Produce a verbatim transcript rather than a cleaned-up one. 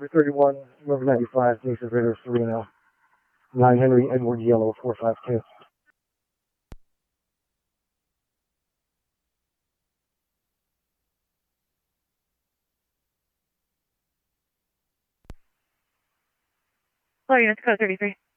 thirty-one, River ninety-five, Nations Radar Sereno, nine Henry Edward Yellow, four five two. Hello, units code thirty-three.